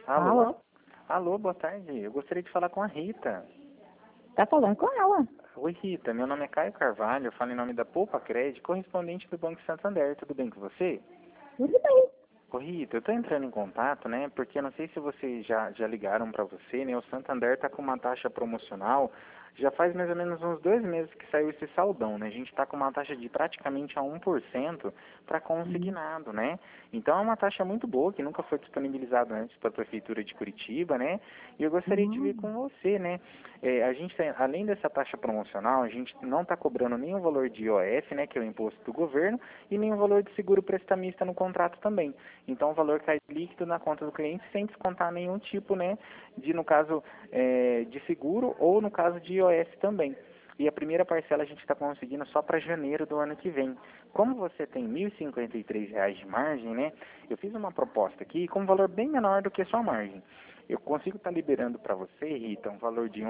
Alô? Alô? Alô, boa tarde. Eu gostaria de falar com a Rita. Tá falando com ela. Oi, Rita. Meu nome é Caio Carvalho. Eu falo em nome da Poupa Crédito, correspondente do Banco Santander. Tudo bem com você? Tudo bem. Ô, Rita, eu tô entrando em contato, né? Porque eu não sei se vocês já ligaram para você, né? O Santander tá com uma taxa promocional. Já faz mais ou menos uns 2 meses que saiu esse saldão, né? A gente está com uma taxa de praticamente a 1% para consignado, né? Então é uma taxa muito boa, que nunca foi disponibilizada antes para a Prefeitura de Curitiba, né? E eu gostaria de ver com você, né? A gente, além dessa taxa promocional, a gente não está cobrando nenhum valor de IOF, né? Que é o imposto do governo, e nenhum valor de seguro prestamista no contrato também. Então o valor cai líquido na conta do cliente sem descontar nenhum tipo, né? No caso, de seguro ou no caso de IOF também. E a primeira parcela a gente está conseguindo só para janeiro do ano que vem. Como você tem R$ 1.053 de margem, né? Eu fiz uma proposta aqui com um valor bem menor do que a sua margem. Eu consigo estar liberando para você, Rita, um valor de R$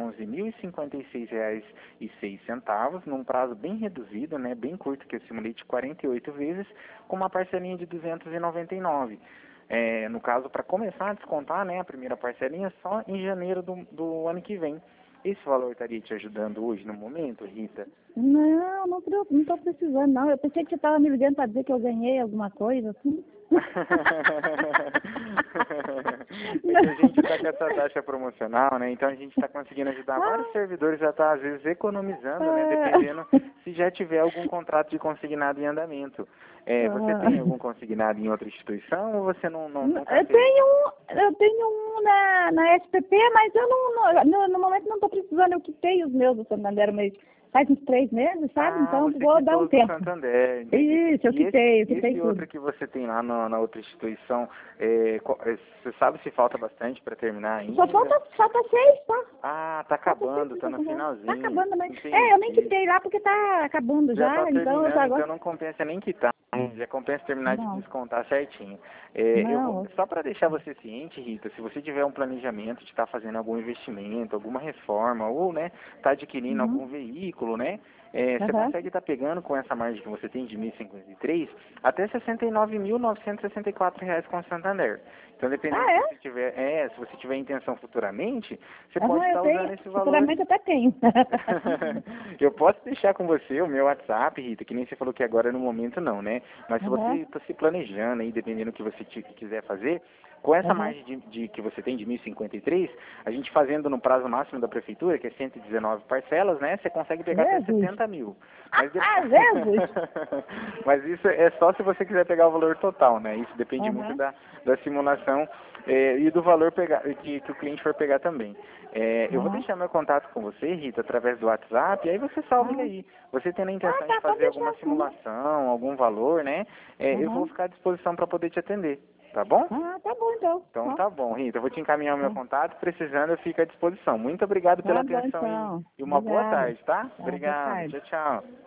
11.056,06, num prazo bem reduzido, né? Bem curto, que eu simulei de 48 vezes, com uma parcelinha de R$ 299. No caso, para começar a descontar, né, a primeira parcelinha só em janeiro do ano que vem. Esse valor estaria te ajudando hoje no momento, Rita? Não tô precisando, não. Eu pensei que você tava me ligando para dizer que eu ganhei alguma coisa, assim. É que a gente está com essa taxa promocional, né? Então a gente está conseguindo ajudar vários servidores a estar, às vezes, economizando, né? Dependendo se já tiver algum contrato de consignado em andamento. Você tem algum consignado em outra instituição ou você nunca Eu fez? tenho um na SPP, mas eu no momento não estou precisando. Eu quitei os meus do Santander, mas faz uns 3 meses, sabe? Então Você vou dar quitou um do tempo. Santander, entendi. Isso, eu E quitei esse tudo. outro que você tem lá na outra instituição, você sabe se falta bastante para terminar ainda? Só falta 6, tá? Ah, tá acabando, tá no Tá finalzinho. acabando, mas... Entendi. eu nem quitei lá porque tá acabando Já tá já, então eu terminando, já então agora... não compensa nem quitar. Já compensa terminar de Não, descontar certinho. não. Só para deixar você ciente, Rita, se você tiver um planejamento de estar fazendo algum investimento, alguma reforma, ou, né, tá adquirindo Uhum. algum veículo, né, você Aham. consegue estar pegando com essa margem que você tem de 1.053 até R$ 69.964 com o Santander. Então, dependendo Ah, se é? você tiver, se você tiver intenção futuramente, você pode Aham, eu estar tenho. usando esse valor. Futuramente até tenho. Eu posso deixar com você o meu WhatsApp, Rita, que nem você falou que agora no momento não, né? Mas se você Aham, está se planejando aí, dependendo do que você quiser fazer, com essa aham. margem que você tem de 1.053, a gente fazendo no prazo máximo da prefeitura, que é 119 parcelas, né? Você consegue pegar até Jesus. 70 mil. Mas, Jesus. Mas isso é só se você quiser pegar o valor total, né? Isso depende muito Aham, da simulação e do valor que o cliente for pegar também. Eu vou aham. deixar meu contato com você, Rita, através do WhatsApp, e aí você salva ele Ah, aí. Você tendo a intenção de tá, pode fazer alguma deixar. Uhum. simulação, algum valor, né? Eu vou Aham. ficar à disposição para poder te atender, tá bom? Ah, tá bom então. Então Ó, tá bom, Rita. Eu vou te encaminhar o meu tá. contato. Precisando, eu fico à disposição. Muito obrigado pela Tá bom atenção então. e uma boa Obrigada. tarde, tá? Tá, boa Obrigado. tarde. Tchau, tchau.